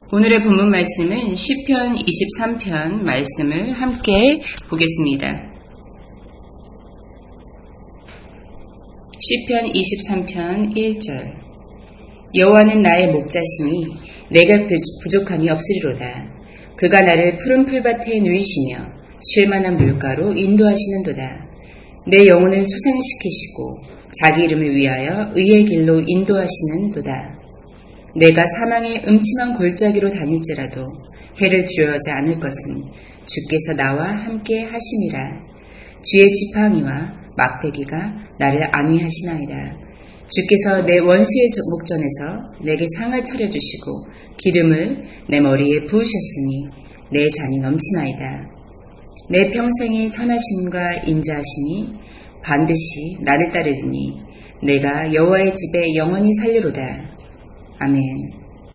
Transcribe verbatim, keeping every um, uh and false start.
오늘의 본문 말씀은 시편 이십삼 편 말씀을 함께 보겠습니다. 시편 이십삼 편 일 절. 여호와는 나의 목자시니 내가 부족함이 없으리로다. 그가 나를 푸른 풀밭에 누이시며 쉴만한 물가로 인도하시는도다. 내 영혼을 소생시키시고 자기 이름을 위하여 의의 길로 인도하시는도다. 내가 사망의 음침한 골짜기로 다닐지라도 해를 두려워하지 않을 것은 주께서 나와 함께 하심이라. 주의 지팡이와 막대기가 나를 안위하시나이다. 주께서 내 원수의 목전에서 내게 상을 차려주시고 기름을 내 머리에 부으셨으니 내 잔이 넘치나이다. 내 평생의 선하심과 인자하심이 반드시 나를 따르리니 내가 여호와의 집에 영원히 살리로다. 아멘.